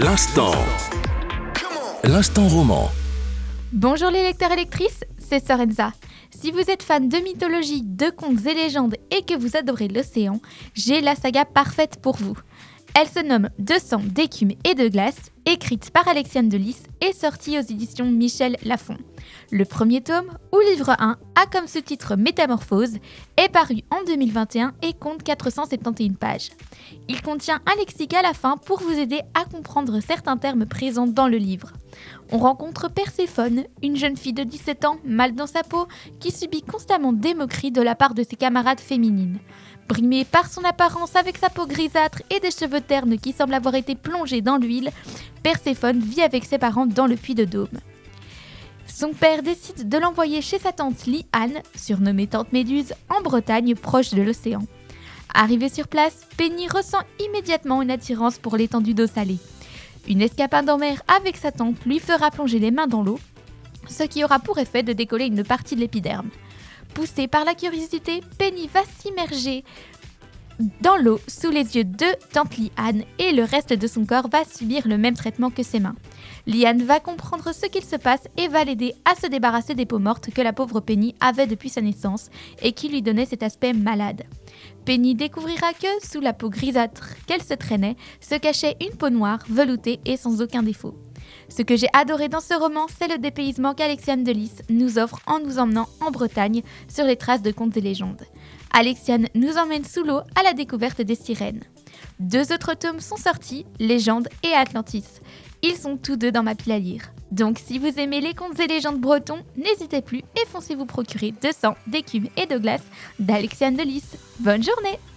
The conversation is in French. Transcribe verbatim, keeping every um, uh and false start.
L'instant. L'instant roman. Bonjour les lecteurs et lectrices, c'est Sorenza. Si vous êtes fan de mythologie, de contes et légendes et que vous adorez l'océan, j'ai la saga parfaite pour vous. Elle se nomme De sang, d'écume et de glace, écrite par Alexiane de Lys et sortie aux éditions Michel Lafon. Le premier tome, ou livre un, a comme sous-titre Métamorphose, est paru en deux mille vingt et un et compte quatre cent soixante et onze pages. Il contient un lexique à la fin pour vous aider à comprendre certains termes présents dans le livre. On rencontre Perséphone, une jeune fille de dix-sept ans, mal dans sa peau, qui subit constamment des moqueries de la part de ses camarades féminines. Brimée par son apparence avec sa peau grisâtre et des cheveux ternes qui semblent avoir été plongés dans l'huile, Perséphone vit avec ses parents dans le puits de Dôme. Son père décide de l'envoyer chez sa tante Li-Anne, surnommée tante Méduse, en Bretagne, proche de l'océan. Arrivée sur place, Penny ressent immédiatement une attirance pour l'étendue d'eau salée. Une escapade en mer avec sa tante lui fera plonger les mains dans l'eau, ce qui aura pour effet de décoller une partie de l'épiderme. Poussée par la curiosité, Penny va s'immerger dans l'eau sous les yeux de tante Li-Anne et le reste de son corps va subir le même traitement que ses mains. Li-Anne va comprendre ce qu'il se passe et va l'aider à se débarrasser des peaux mortes que la pauvre Penny avait depuis sa naissance et qui lui donnaient cet aspect malade. Penny découvrira que, sous la peau grisâtre qu'elle se traînait, se cachait une peau noire, veloutée et sans aucun défaut. Ce que j'ai adoré dans ce roman, c'est le dépaysement qu'Alexiane de Lys nous offre en nous emmenant en Bretagne sur les traces de contes et légendes. Alexiane nous emmène sous l'eau à la découverte des sirènes. Deux autres tomes sont sortis, Légendes et Atlantis. Ils sont tous deux dans ma pile à lire. Donc si vous aimez les contes et légendes bretons, n'hésitez plus et foncez vous procurer De sang, d'écume et de glace d'Alexiane de Lys. Bonne journée!